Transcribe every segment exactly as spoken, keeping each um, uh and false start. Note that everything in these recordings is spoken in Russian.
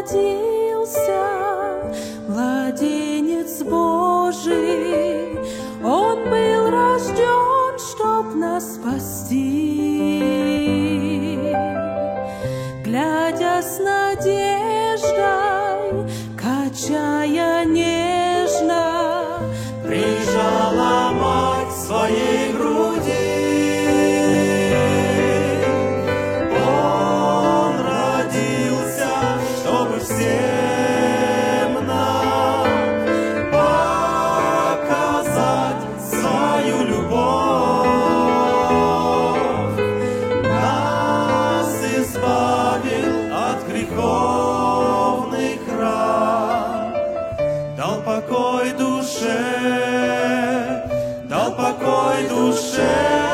родился младенец Божий, Он был рожден, чтоб нас спасти. Глядя с надеждой, качая нежно, прижала мать своей груди. Он родился, чтобы всем нам показать свою любовь. Нас избавил от греховных ран, дал покой душе, дал покой душе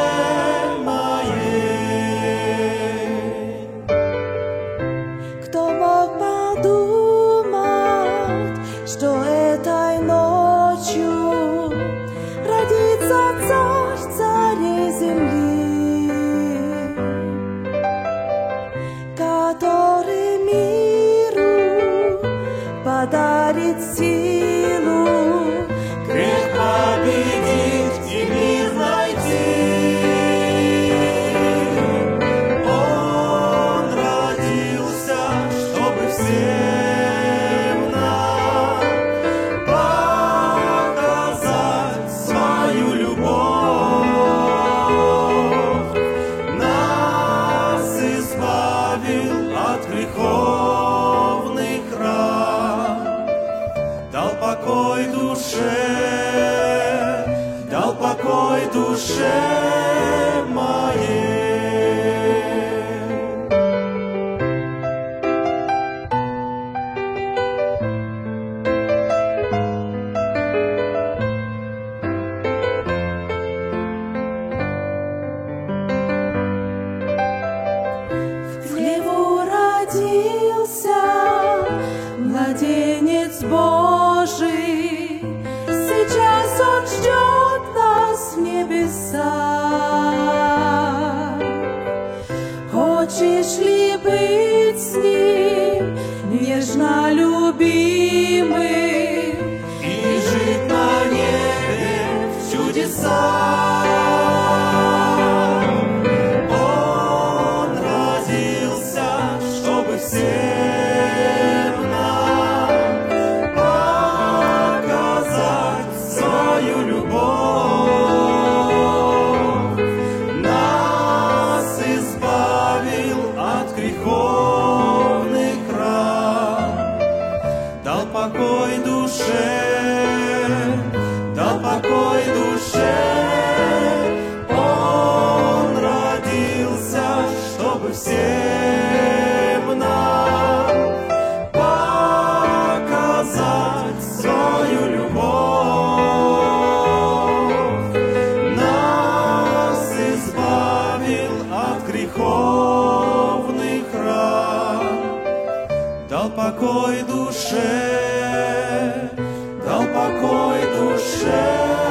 моей. Кто мог подумать, что этой ночью родится царь царей земли, который миру подарит силу Грех победить и мир найти. Он родился, чтобы всем нам показать свою любовь. Нас избавил от греховных ран, дал покой душе, дал покой душе моей. В хлеву родился младенец Божий, сейчас Он ждет нас в небесах. Хочешь ли быть с Ним нежно любимым И жить на небе в чудесах? Он родился, чтобы всем нам показать свою любовь. Нас избавил от греховных ран, дал покой душе, дал покой душе. Он родился, чтобы всем нам показать свою любовь. Нас избавил от греховных ран, дал покой душе, дал покой душе.